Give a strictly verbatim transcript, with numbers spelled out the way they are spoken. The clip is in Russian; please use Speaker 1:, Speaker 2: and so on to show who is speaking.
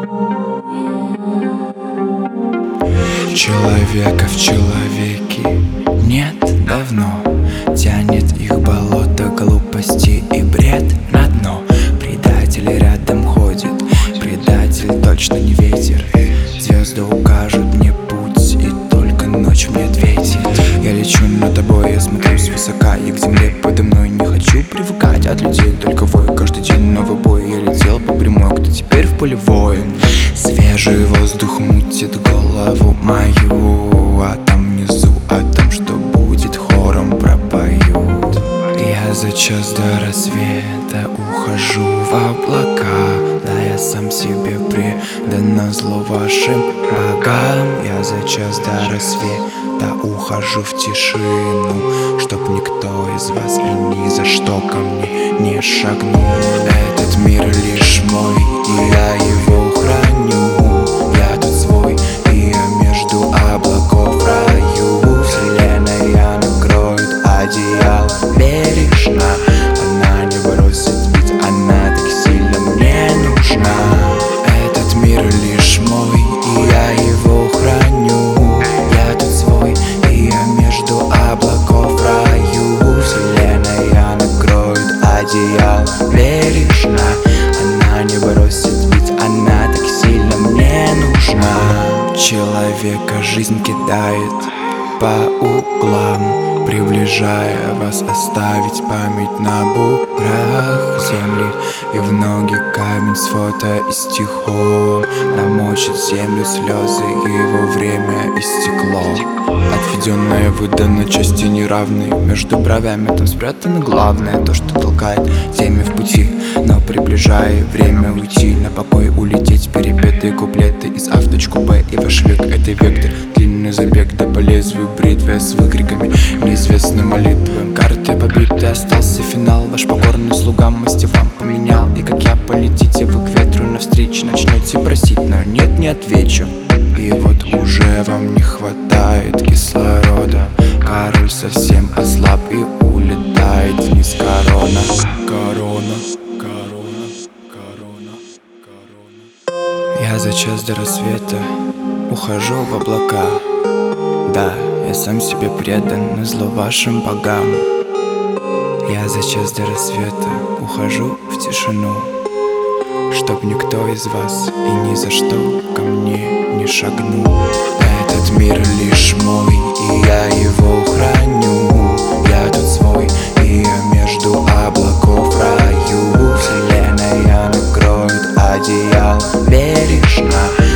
Speaker 1: Человека в человеке нет давно. Тянет их болото глупости и бред на дно. Предатель рядом ходит, предатель точно не ветер. Звезды укажут мне путь, и только ночь мне ответит. Я лечу над тобой, я смотрю свысока. Я к земле подо мной не хочу привыкать. От людей только вой, каждый день новый бой. Я летел по прямой, кто теперь в полевой. Свежий воздух мутит голову мою, а там внизу о том, что будет, хором пропоют. Я за час до рассвета ухожу в облака. Да, я сам себе предан, назло вашим богам. Я за час до рассвета ухожу в тишину, чтоб никто из вас и ни за что ко мне не шагнул. Этот мир лишь мой, и я его храню. Я тут свой, и я между облаков в раю. Вселенная накроет одеяло бережно. Она не бросит, ведь она так сильно мне нужна. Этот мир лишь мой, и я его храню. Я тут свой, и я между облаков в раю. Вселенная накроет одеяло бережно. Она не бросит, ведь она так сильно мне нужна. Человека жизнь кидает по углам, приближая вас оставить память на буграх земли. И в ноги камень с фото и стихом намочит землю слезы, его время истекло. Отведенное выдано части неравной, между бровями там спрятано главное, то, что толкает время в пути. Но приближая время уйти на покой, улететь, перепетые куплеты из авточку Б. И ваш век — это вектор, длинный забег, да по лезвию бритвы с выкриками неизвестной молитвы. Карты побиты, остался финал. Ваш покорный слуга масти вам поменял. И как я, полетите вы к ветру навстречу, начнете просить, но нет, не отвечу. И вот уже вам не хватает кислорода. Король совсем ослаб и улетает вниз. Корона, корона, корона, корона, корона. Я за час до рассвета ухожу в облака. Да, я сам себе предан, назло вашим богам. Я за час до рассвета ухожу в тишину, чтоб никто из вас и ни за что ко мне не шагнул. Этот мир лишь мой, и я его храню. Я тут свой, и я между облаков в раю. Вселенная накроет одеяло бережно.